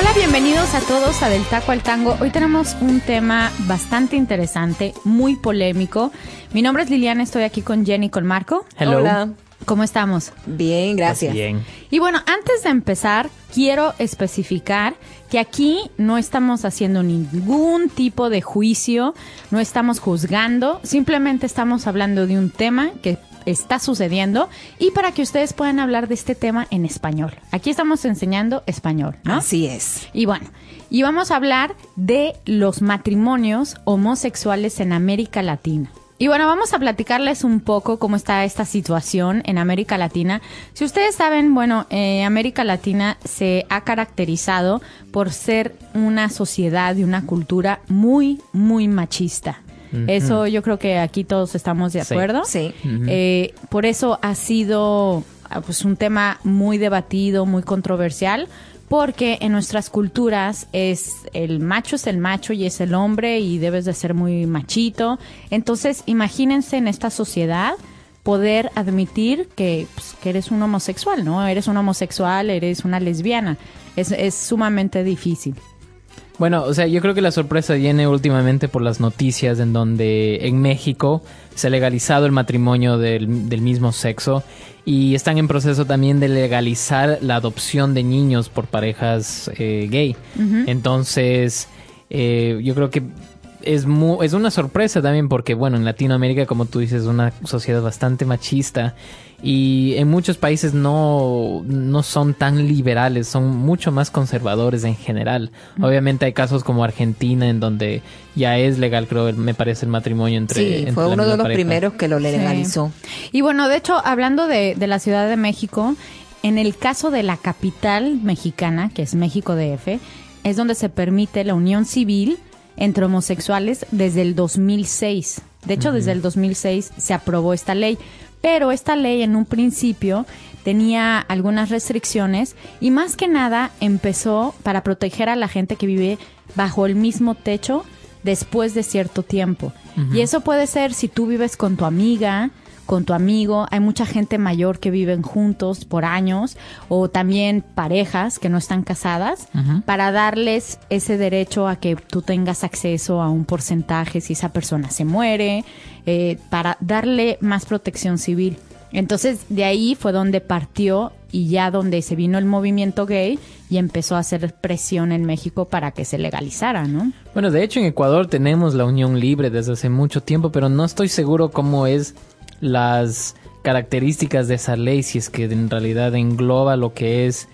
Hola, bienvenidos a todos a Del Taco al Tango. Hoy tenemos un tema bastante interesante, muy polémico. Mi nombre es Liliana, estoy aquí con Jenny y con Marco. Hello. Hola. ¿Cómo estamos? Bien, gracias. Bien. Y bueno, antes de empezar, quiero especificar que aquí no estamos haciendo ningún tipo de juicio, no estamos juzgando, simplemente estamos hablando de un tema que está sucediendo y para que ustedes puedan hablar de este tema en español. Aquí estamos enseñando español, ¿no? Así es. Y bueno, y vamos a hablar de los matrimonios homosexuales en América Latina. Y bueno, vamos a platicarles un poco cómo está esta situación en América Latina. Si ustedes saben, bueno, América Latina se ha caracterizado por ser una sociedad y una cultura muy, muy machista. Eso yo creo que aquí todos estamos de acuerdo. Sí. Por eso ha sido pues un tema muy debatido, muy controversial, porque en nuestras culturas el macho y es el hombre y debes de ser muy machito. Entonces, imagínense en esta sociedad poder admitir que eres un homosexual, ¿no? Eres un homosexual, eres una lesbiana. Es sumamente difícil. Bueno, o sea, yo creo que la sorpresa viene últimamente por las noticias en donde en México se ha legalizado el matrimonio del mismo sexo y están en proceso también de legalizar la adopción de niños por parejas gay. Uh-huh. Entonces, yo creo que es una sorpresa también porque, bueno, en Latinoamérica, como tú dices, es una sociedad bastante machista y en muchos países no son tan liberales, son mucho más conservadores en general. Uh-huh. Obviamente hay casos como Argentina en donde ya es legal, creo, me parece, el matrimonio entre fue uno de los primeros que lo legalizó. Sí. Y bueno, de hecho, hablando de la Ciudad de México, en el caso de la capital mexicana, que es México DF, es donde se permite la unión civil entre homosexuales desde el 2006. De hecho, desde el 2006 se aprobó esta ley, pero esta ley en un principio tenía algunas restricciones y más que nada empezó para proteger a la gente que vive bajo el mismo techo después de cierto tiempo. Uh-huh. Y eso puede ser si tú vives con tu amiga, con tu amigo, hay mucha gente mayor que viven juntos por años o también parejas que no están casadas, uh-huh, para darles ese derecho a que tú tengas acceso a un porcentaje si esa persona se muere, para darle más protección civil. Entonces de ahí fue donde partió y ya donde se vino el movimiento gay y empezó a hacer presión en México para que se legalizara, ¿no? Bueno, de hecho en Ecuador tenemos la unión libre desde hace mucho tiempo, pero no estoy seguro cómo es las características de esa ley, si es que en realidad engloba lo que es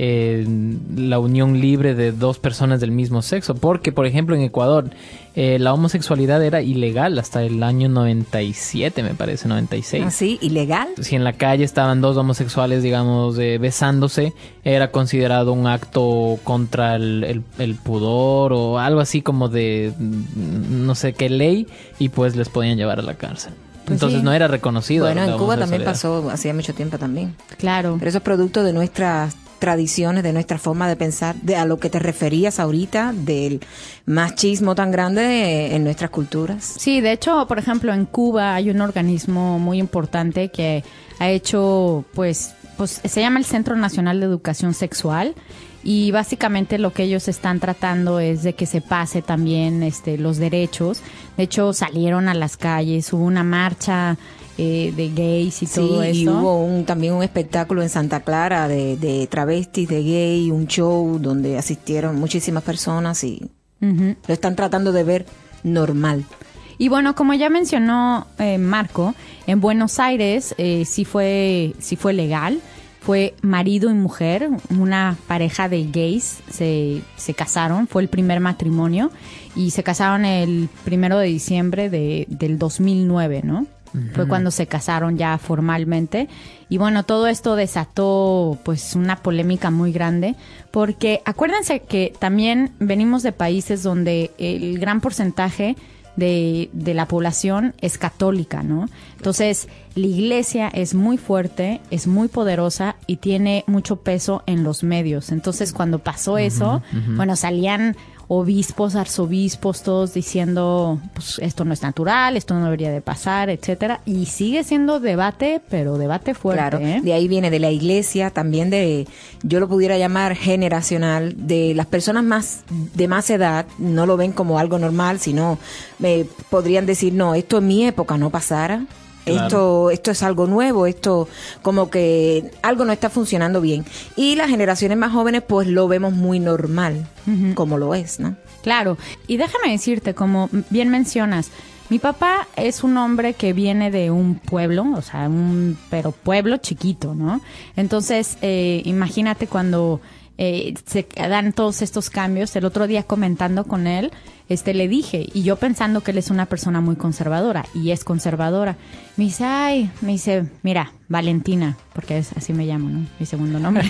la unión libre de dos personas del mismo sexo, porque por ejemplo en Ecuador la homosexualidad era ilegal hasta el año 97, me parece, 96. ¿Ah, sí? ¿Ilegal? Si en la calle estaban dos homosexuales, digamos, besándose, era considerado un acto contra el pudor o algo así como de no sé qué ley, y pues les podían llevar a la cárcel. Pues entonces sí, no era reconocido. Bueno, en Cuba también pasó hacía mucho tiempo también. Claro. Pero eso es producto de nuestras tradiciones, de nuestra forma de pensar, a lo que te referías ahorita, del machismo tan grande en nuestras culturas. Sí, de hecho, por ejemplo, en Cuba hay un organismo muy importante que ha hecho, pues se llama el Centro Nacional de Educación Sexual. Y básicamente lo que ellos están tratando es de que se pase también los derechos. De hecho, salieron a las calles, hubo una marcha de gays y todo eso. Sí, y hubo también un espectáculo en Santa Clara de travestis, de gay, un show donde asistieron muchísimas personas y uh-huh, lo están tratando de ver normal. Y bueno, como ya mencionó Marco, en Buenos Aires sí fue legal. Fue marido y mujer, una pareja de gays, se casaron, fue el primer matrimonio y se casaron el 1 de diciembre del 2009, ¿no? Uh-huh. Fue cuando se casaron ya formalmente y bueno, todo esto desató pues una polémica muy grande porque acuérdense que también venimos de países donde el gran porcentaje de la población es católica, ¿no? Entonces, la iglesia es muy fuerte, es muy poderosa y tiene mucho peso en los medios. Entonces, cuando pasó eso, bueno, salían obispos, arzobispos, todos diciendo, pues esto no es natural, esto no debería de pasar, etcétera. Y sigue siendo debate, pero debate fuerte. Claro, de ahí viene de la iglesia, también yo lo pudiera llamar generacional, de las personas de más edad, no lo ven como algo normal, sino podrían decir, no, esto en mi época no pasara. Claro. Esto es algo nuevo, esto como que algo no está funcionando bien. Y las generaciones más jóvenes pues lo vemos muy normal, como lo es, ¿no? Claro, y déjame decirte, como bien mencionas, mi papá es un hombre que viene de un pueblo, o sea, pero pueblo chiquito, ¿no? Entonces, imagínate cuando se dan todos estos cambios. El otro día comentando con él, le dije, y yo pensando que él es una persona muy conservadora, y es conservadora. Me dice, mira, Valentina, porque así me llamo, ¿no? Mi segundo nombre.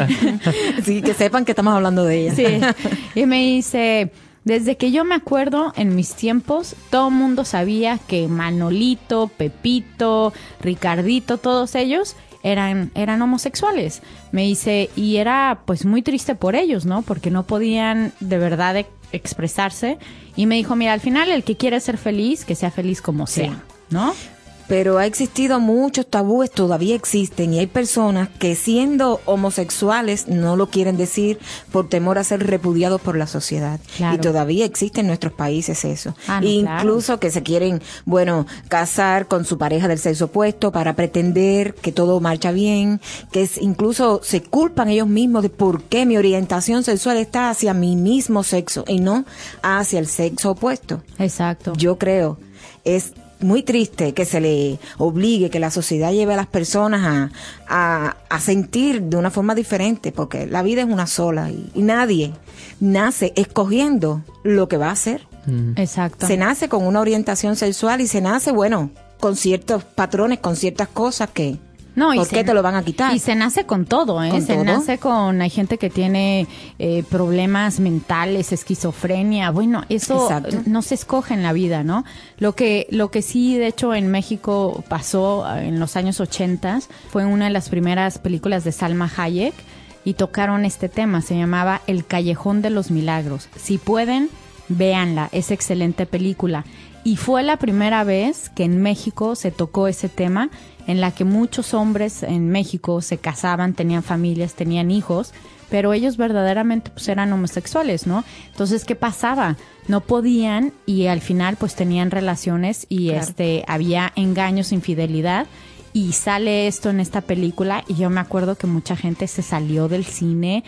Sí, que sepan que estamos hablando de ella. Sí, y me dice, desde que yo me acuerdo, en mis tiempos, todo el mundo sabía que Manolito, Pepito, Ricardito, todos ellos eran homosexuales. Me dice, y era pues muy triste por ellos, ¿no? Porque no podían de verdad expresarse. Y me dijo, mira, al final el que quiere ser feliz, que sea feliz como sea, ¿no? Pero ha existido muchos tabúes, todavía existen, y hay personas que siendo homosexuales no lo quieren decir por temor a ser repudiados por la sociedad. Claro. Y todavía existe en nuestros países eso. No, incluso claro, que se quieren, casar con su pareja del sexo opuesto para pretender que todo marcha bien, que incluso se culpan ellos mismos de por qué mi orientación sexual está hacia mi mismo sexo y no hacia el sexo opuesto. Exacto. Yo creo, es muy triste que se le obligue, que la sociedad lleve a las personas a sentir de una forma diferente, porque la vida es una sola y nadie nace escogiendo lo que va a hacer. Exacto. Se nace con una orientación sexual y se nace, con ciertos patrones, con ciertas cosas que... No, ¿por qué te lo van a quitar? Y se nace con todo, ¿eh? Se nace con... Hay gente que tiene problemas mentales, esquizofrenia. Bueno, eso no se escoge en la vida, ¿no? Lo que sí, de hecho, en México pasó en los años 80 fue una de las primeras películas de Salma Hayek y tocaron este tema. Se llamaba El Callejón de los Milagros. Si pueden, véanla. Es excelente película. Y fue la primera vez que en México se tocó ese tema, en la que muchos hombres en México se casaban, tenían familias, tenían hijos, pero ellos verdaderamente pues eran homosexuales, ¿no? Entonces, ¿qué pasaba? No podían y al final pues tenían relaciones y claro, había engaños, infidelidad. Y sale esto en esta película y yo me acuerdo que mucha gente se salió del cine,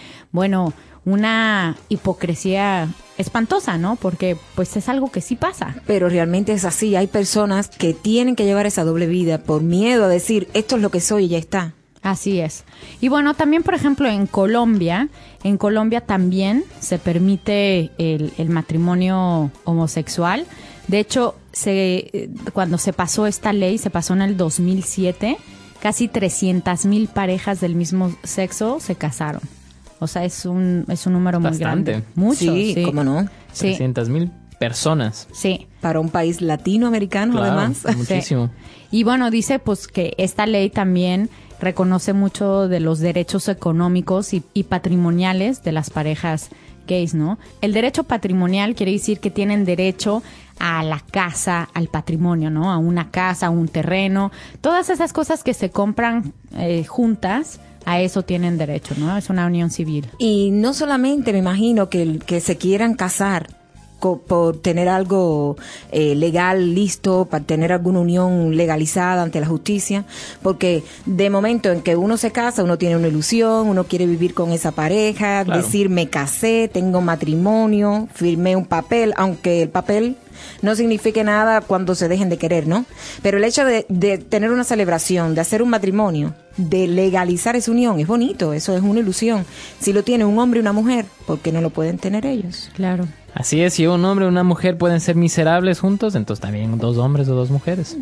una hipocresía espantosa, ¿no? Porque pues es algo que sí pasa. Pero realmente es así, hay personas que tienen que llevar esa doble vida por miedo a decir, esto es lo que soy y ya está. Así es. Y también, por ejemplo, en Colombia también se permite el matrimonio homosexual. De hecho, cuando se pasó esta ley, se pasó en el 2007, casi 300,000 parejas del mismo sexo se casaron. O sea, es un número muy grande. Mucho, sí. ¿Cómo no? Sí. 300,000 personas. Sí. Para un país latinoamericano, claro, además. Muchísimo. Sí. Y dice pues que esta ley también reconoce mucho de los derechos económicos y patrimoniales de las parejas gays, ¿no? El derecho patrimonial quiere decir que tienen derecho a la casa, al patrimonio, ¿no? A una casa, a un terreno, todas esas cosas que se compran juntas. A eso tienen derecho, ¿no? Es una unión civil. Y no solamente me imagino que se quieran casar por tener algo legal listo, para tener alguna unión legalizada ante la justicia, porque de momento en que uno se casa, uno tiene una ilusión, uno quiere vivir con esa pareja, claro, decir me casé, tengo matrimonio, firmé un papel, aunque el papel no signifique nada cuando se dejen de querer, ¿no? Pero el hecho de tener una celebración, de hacer un matrimonio, de legalizar esa unión, es bonito, eso es una ilusión. Si lo tiene un hombre y una mujer, ¿por qué no lo pueden tener ellos? Claro. Así es, si un hombre y una mujer pueden ser miserables juntos, entonces también 2 hombres o 2 mujeres.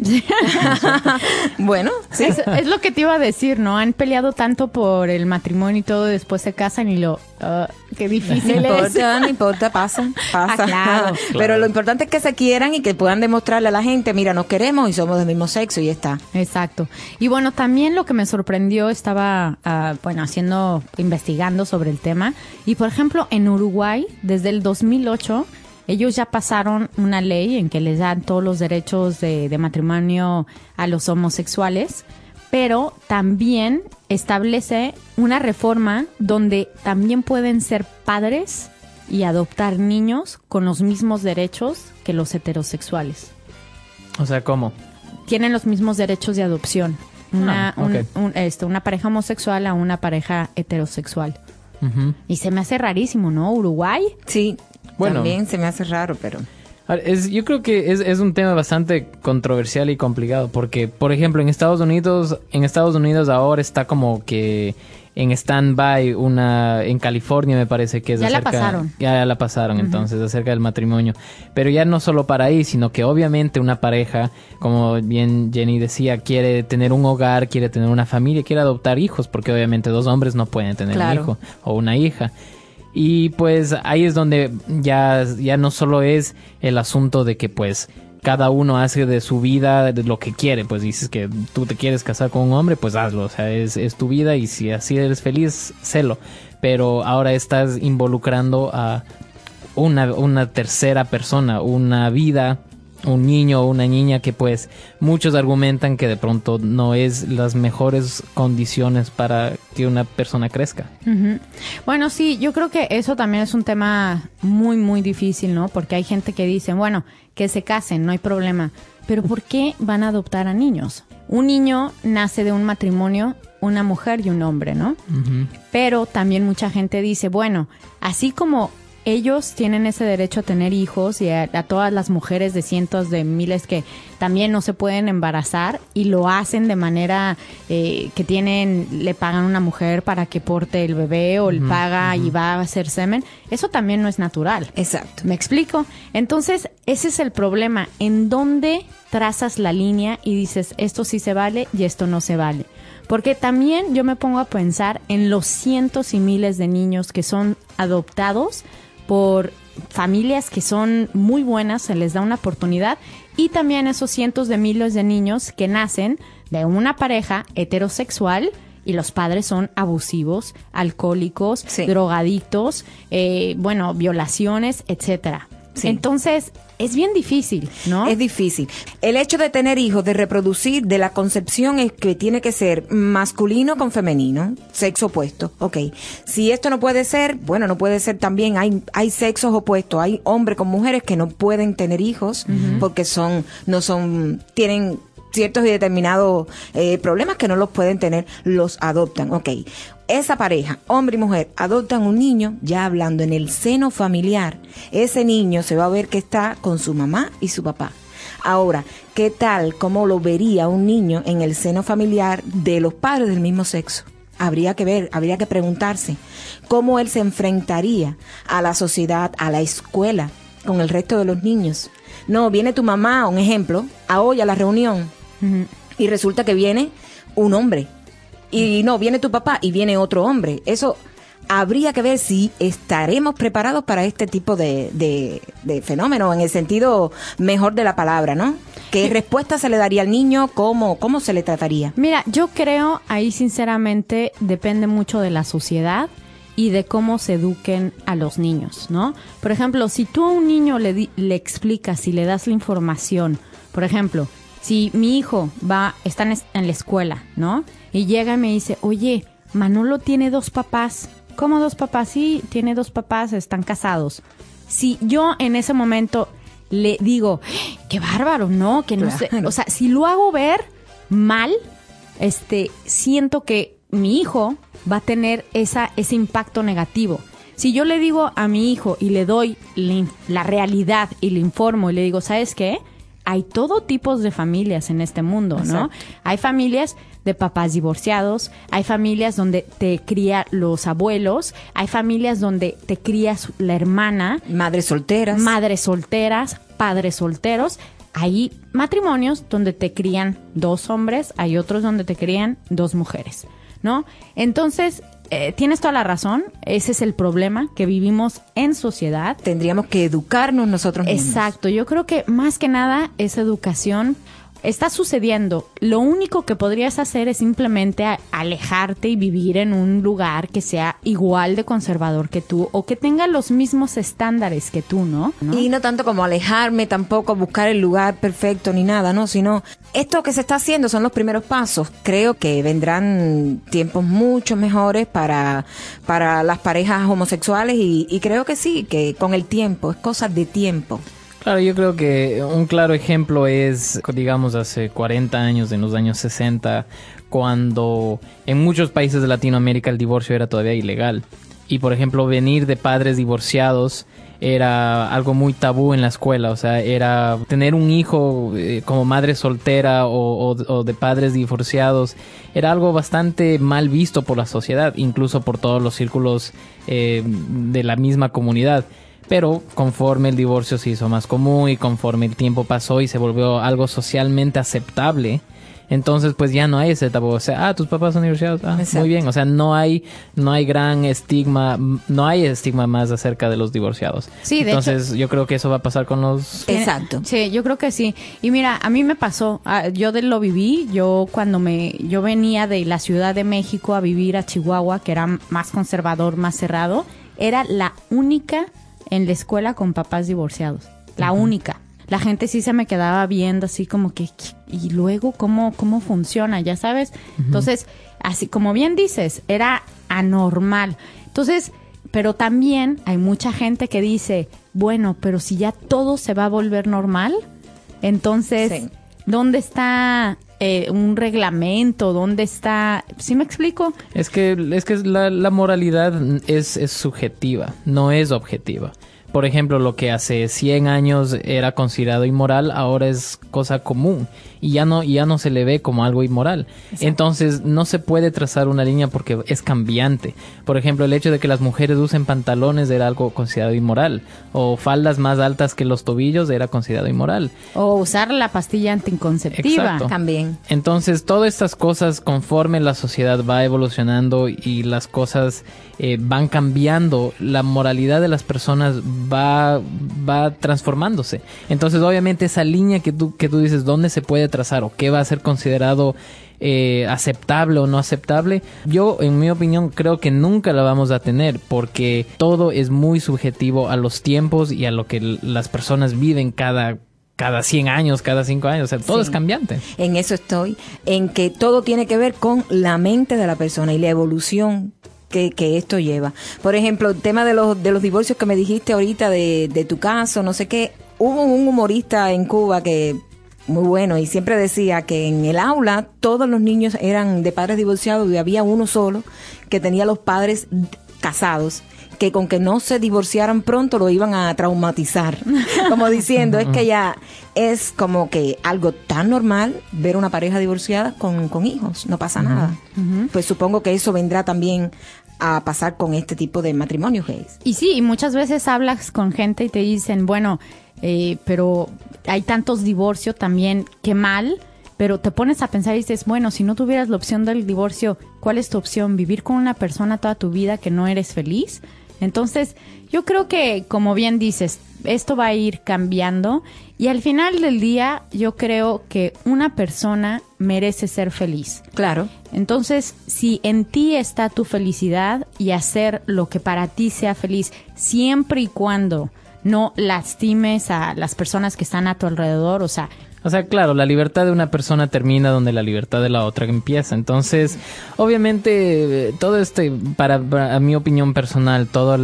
Bueno, sí. Es lo que te iba a decir, ¿no? Han peleado tanto por el matrimonio y todo, después se casan y qué difícil es. No importa, pasa. Claro. Pero lo importante es que se quieran y que puedan demostrarle a la gente, mira, nos queremos y somos del mismo sexo y ya está. Exacto. Y también lo que me sorprendió sorprendió, estaba, investigando sobre el tema. Y, por ejemplo, en Uruguay, desde el 2008, ellos ya pasaron una ley en que les dan todos los derechos de matrimonio a los homosexuales, pero también establece una reforma donde también pueden ser padres y adoptar niños con los mismos derechos que los heterosexuales. O sea, ¿cómo? Tienen los mismos derechos de adopción. Una pareja homosexual a una pareja heterosexual. Uh-huh. Y se me hace rarísimo, ¿no? Uruguay. Sí, bueno, también se me hace raro, pero... Yo creo que es un tema bastante controversial y complicado porque, por ejemplo, en Estados Unidos ahora está como que en stand-by en California me parece que es ya la pasaron. Ya la pasaron, uh-huh. Entonces, acerca del matrimonio. Pero ya no solo para ahí, sino que obviamente una pareja, como bien Jenny decía, quiere tener un hogar, quiere tener una familia, quiere adoptar hijos, porque obviamente 2 hombres no pueden tener un hijo o una hija. Y pues ahí es donde ya no solo es el asunto de que pues cada uno hace de su vida lo que quiere, pues dices que tú te quieres casar con un hombre, pues hazlo, o sea, es tu vida y si así eres feliz, sélo. Pero ahora estás involucrando a una tercera persona, una vida, un niño o una niña que pues muchos argumentan que de pronto no es las mejores condiciones para que una persona crezca. Uh-huh. Bueno, sí, yo creo que eso también es un tema muy, muy difícil, ¿no? Porque hay gente que dice, bueno, que se casen, no hay problema. Pero ¿por qué van a adoptar a niños? Un niño nace de un matrimonio, una mujer y un hombre, ¿no? Uh-huh. Pero también mucha gente dice, bueno, así como ellos tienen ese derecho a tener hijos y a todas las mujeres de cientos de miles que también no se pueden embarazar y lo hacen de manera que le pagan a una mujer para que porte el bebé o le paga y va a hacer semen. Eso también no es natural. Exacto. ¿Me explico? Entonces, ese es el problema. ¿En dónde trazas la línea y dices esto sí se vale y esto no se vale? Porque también yo me pongo a pensar en los cientos y miles de niños que son adoptados por familias que son muy buenas, se les da una oportunidad, y también esos cientos de miles de niños que nacen de una pareja heterosexual y los padres son abusivos, alcohólicos, drogadictos, violaciones, etcétera. Sí. Entonces, es bien difícil, ¿no? Es difícil. El hecho de tener hijos, de reproducir, de la concepción es que tiene que ser masculino con femenino, sexo opuesto. Ok. Si esto no puede ser, bueno, no puede ser también. Hay sexos opuestos. Hay hombres con mujeres que no pueden tener hijos porque tienen ciertos y determinados problemas que no los pueden tener, los adoptan. Ok. Esa pareja, hombre y mujer, adoptan un niño, ya hablando en el seno familiar, ese niño se va a ver que está con su mamá y su papá. Ahora, ¿qué tal, cómo lo vería un niño en el seno familiar de los padres del mismo sexo? Habría que preguntarse cómo él se enfrentaría a la sociedad, a la escuela, con el resto de los niños. No, viene tu mamá, un ejemplo, hoy a la reunión, y resulta que viene un hombre. Y no, viene tu papá y viene otro hombre. Eso habría que ver si estaremos preparados para este tipo de fenómeno, en el sentido mejor de la palabra, ¿no? ¿Qué respuesta se le daría al niño? ¿Cómo se le trataría? Mira, yo creo, ahí sinceramente depende mucho de la sociedad y de cómo se eduquen a los niños, ¿no? Por ejemplo, si tú a un niño le explicas, si le das la información, por ejemplo, si mi hijo está en la escuela, ¿no? Y llega y me dice, oye, Manolo tiene 2 papás. ¿Cómo 2 papás? Sí, tiene 2 papás, están casados. Si yo en ese momento le digo, qué bárbaro, ¿no? Que no sé. O sea, si lo hago ver mal, siento que mi hijo va a tener ese impacto negativo. Si yo le digo a mi hijo y le doy la realidad y le informo y le digo, ¿sabes qué? Hay todo tipo de familias en este mundo, ¿no? Exacto. Hay familias de papás divorciados, hay familias donde te cría los abuelos, hay familias donde te cría la hermana. Madres solteras, padres solteros. Hay matrimonios donde te crían 2 hombres, hay otros donde te crían 2 mujeres, ¿no? Entonces, tienes toda la razón, ese es el problema que vivimos en sociedad. Tendríamos que educarnos nosotros mismos. Exacto, yo creo que más que nada es educación, está sucediendo. Lo único que podrías hacer es simplemente alejarte y vivir en un lugar que sea igual de conservador que tú o que tenga los mismos estándares que tú, ¿no? Y no tanto como alejarme, tampoco buscar el lugar perfecto ni nada, ¿no? Sino esto que se está haciendo son los primeros pasos. Creo que vendrán tiempos mucho mejores para las parejas homosexuales y creo que sí, que con el tiempo, es cosa de tiempo. Claro, yo creo que un claro ejemplo es, digamos, hace 40 años, en los años 60, cuando en muchos países de Latinoamérica el divorcio era todavía ilegal. Y, por ejemplo, venir de padres divorciados era algo muy tabú en la escuela. O sea, era tener un hijo como madre soltera o de padres divorciados. Era algo bastante mal visto por la sociedad, incluso por todos los círculos de la misma comunidad. Pero conforme el divorcio se hizo más común y conforme el tiempo pasó y se volvió algo socialmente aceptable, entonces pues ya no hay ese tabú. O sea, tus papás son divorciados, muy bien. O sea, no hay gran estigma, no hay estigma más acerca de los divorciados. Sí, de entonces hecho, yo creo que eso va a pasar con los... Exacto. Sí, yo creo que sí. Y mira, a mí me pasó, yo lo viví, yo venía de la Ciudad de México a vivir a Chihuahua, que era más conservador, más cerrado, era la única en la escuela con papás divorciados, la única. La gente sí se me quedaba viendo así como que, y luego cómo funciona, ya sabes. Entonces, así como bien dices, era anormal. Entonces, pero también hay mucha gente que dice, bueno, pero si ya todo se va a volver normal, entonces, sí, ¿dónde está un reglamento? ¿Dónde está? ¿Sí me explico? Es que la moralidad es subjetiva, no es objetiva. Por ejemplo, lo que hace 100 años era considerado inmoral, ahora es cosa común y ya no se le ve como algo inmoral. Exacto. Entonces, no se puede trazar una línea porque es cambiante. Por ejemplo, el hecho de que las mujeres usen pantalones era algo considerado inmoral, o faldas más altas que los tobillos era considerado inmoral. O usar la pastilla anticonceptiva. Exacto. También. Entonces, todas estas cosas, conforme la sociedad va evolucionando y las cosas van cambiando, la moralidad de las personas va transformándose. Entonces, obviamente, esa línea que tú dices, ¿dónde se puede trazar o qué va a ser considerado aceptable o no aceptable? Yo, en mi opinión, creo que nunca la vamos a tener, porque todo es muy subjetivo a los tiempos y a lo que las personas viven cada 100 años, cada 5 años. O sea, todo es cambiante. En eso estoy, en que todo tiene que ver con la mente de la persona y la evolución que esto lleva. Por ejemplo, el tema de los divorcios que me dijiste ahorita de tu caso, no sé qué. Hubo un humorista en Cuba que muy bueno y siempre decía que en el aula todos los niños eran de padres divorciados y había uno solo que tenía los padres casados, que con que no se divorciaran pronto lo iban a traumatizar, como diciendo, es que ya es como que algo tan normal ver una pareja divorciada con hijos, no pasa nada. Pues supongo que eso vendrá también a pasar con este tipo de matrimonios gays. Y sí, y muchas veces hablas con gente y te dicen, bueno, pero hay tantos divorcios también, qué mal. Pero te pones a pensar y dices, bueno, si no tuvieras la opción del divorcio, ¿cuál es tu opción? ¿Vivir con una persona toda tu vida que no eres feliz? Entonces, yo creo que, como bien dices, esto va a ir cambiando y al final del día yo creo que una persona merece ser feliz. Claro. Entonces, si en ti está tu felicidad y hacer lo que para ti sea feliz, siempre y cuando no lastimes a las personas que están a tu alrededor, o sea, claro, la libertad de una persona termina donde la libertad de la otra empieza. Entonces, obviamente, todo para mi opinión personal, todas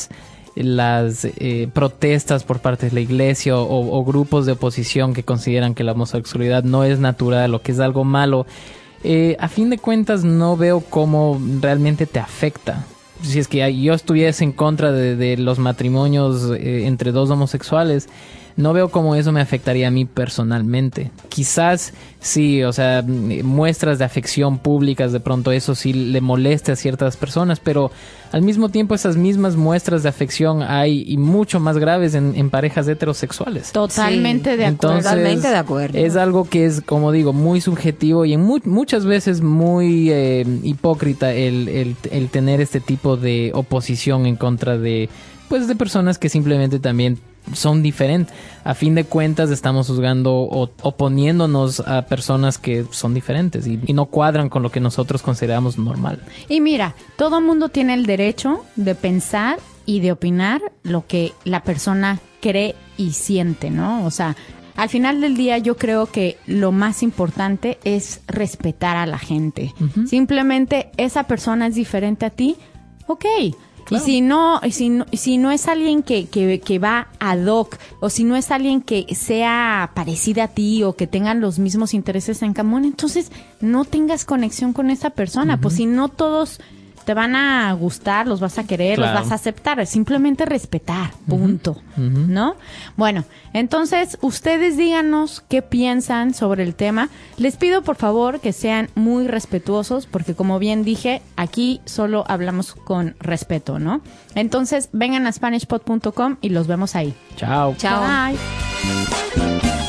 las protestas por parte de la iglesia o grupos de oposición que consideran que la homosexualidad no es natural o que es algo malo, a fin de cuentas no veo cómo realmente te afecta. Si es que yo estuviese en contra de los matrimonios entre dos homosexuales, no veo cómo eso me afectaría a mí personalmente. Quizás sí, o sea, muestras de afección públicas, de pronto eso sí le moleste a ciertas personas, pero al mismo tiempo esas mismas muestras de afección hay y mucho más graves en parejas heterosexuales. Totalmente, sí, de acuerdo. Entonces, totalmente de acuerdo. Es algo que es, como digo, muy subjetivo y muchas veces muy hipócrita el tener este tipo de oposición en contra de personas que simplemente también son diferentes. A fin de cuentas estamos juzgando o oponiéndonos a personas que son diferentes y no cuadran con lo que nosotros consideramos normal. Y mira, todo mundo tiene el derecho de pensar y de opinar lo que la persona cree y siente, ¿no? O sea, al final del día yo creo que lo más importante es respetar a la gente. Uh-huh. Simplemente esa persona es diferente a ti, ok. Claro. Y si no es alguien que va ad hoc, o si no es alguien que sea parecida a ti o que tengan los mismos intereses en común, entonces no tengas conexión con esa persona. Uh-huh. Pues si no todos te van a gustar, los vas a querer, claro, los vas a aceptar, simplemente respetar, punto, uh-huh, ¿no? Bueno, entonces ustedes díganos qué piensan sobre el tema. Les pido por favor que sean muy respetuosos, porque como bien dije, aquí solo hablamos con respeto, ¿no? Entonces vengan a SpanishPod.com y los vemos ahí. Chao. Chao. Bye.